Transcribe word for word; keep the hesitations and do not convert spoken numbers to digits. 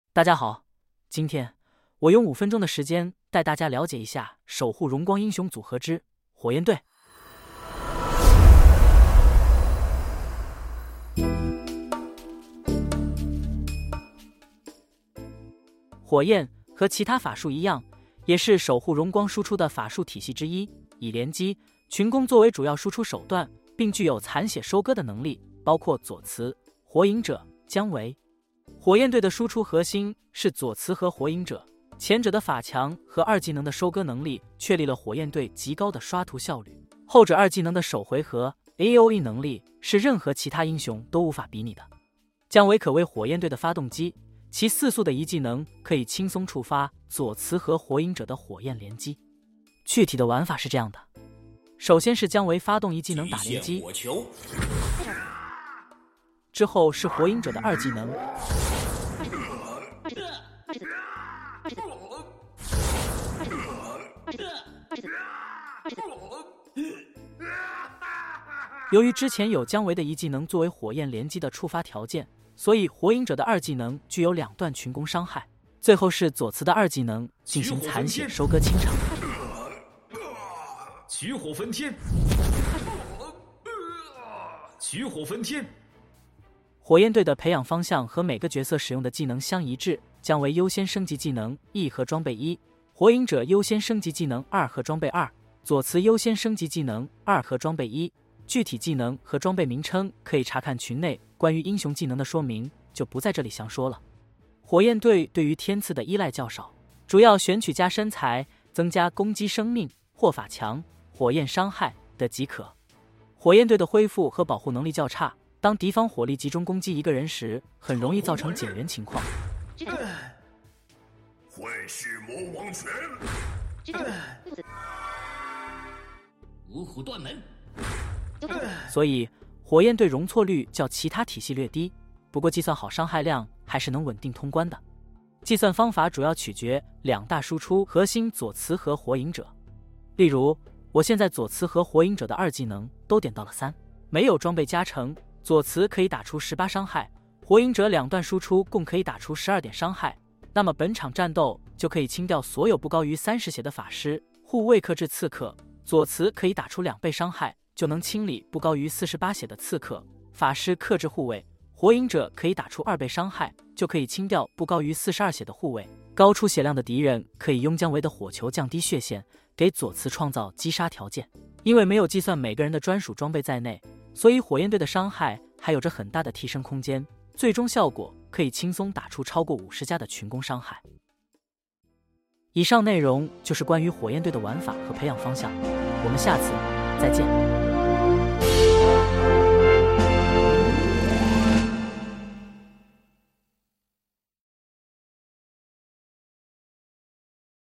大家好，今天我用五分钟的时间带大家了解一下守护荣光英雄组合之火焰队。火焰和其他法术一样，也是守护荣光输出的法术体系之一，以连击、群攻作为主要输出手段，并具有残血收割的能力，包括左慈、火影者、姜维。火焰队的输出核心是左慈和火影者，前者的法强和二技能的收割能力确立了火焰队极高的刷图效率，后者二技能的首回合 A O E 能力是任何其他英雄都无法比拟的。姜维可谓火焰队的发动机，其四速的一技能可以轻松触发左慈和火影者的火焰连击。具体的玩法是这样的，首先是姜维发动一技能打连击，之后是火影者的二技能，由于之前有姜维的一技能作为火焰连击的触发条件，所以火影者的二技能具有两段群攻伤害。最后是左慈的二技能进行残血收割清场。 取火焚天，取火焚天。 火焰队的培养方向和每个角色使用的技能相一致，姜维优先升级技能一和装备一，火影者优先升级技能二和装备二，左慈优先升级技能二和装备一。具体技能和装备名称可以查看群内关于英雄技能的说明，就不在这里详说了。火焰队对于天赐的依赖较少，主要选取加身材、增加攻击生命或法强、火焰伤害的即可。火焰队的恢复和保护能力较差，当敌方火力集中攻击一个人时，很容易造成减员情况。 会是魔王拳， 五虎断门。 所以火焰队容错率较其他体系略低，不过计算好伤害量还是能稳定通关的。计算方法主要取决两大输出核心左慈和火影者。例如我现在左慈和火影者的二技能都点到了三，没有装备加成，左慈可以打出十八伤害，火影者两段输出共可以打出十二点伤害，那么本场战斗就可以清掉所有不高于三十血的法师、护卫克制刺客。左慈可以打出两倍伤害，就能清理不高于四十八血的刺客、法师克制护卫。火影者可以打出二倍伤害，就可以清掉不高于四十二血的护卫。高出血量的敌人可以用姜维的火球降低血线，给左慈创造击杀条件。因为没有计算每个人的专属装备在内，所以火焰队的伤害还有着很大的提升空间，最终效果可以轻松打出超过五十加的群攻伤害。以上内容就是关于火焰队的玩法和培养方向，我们下次再见。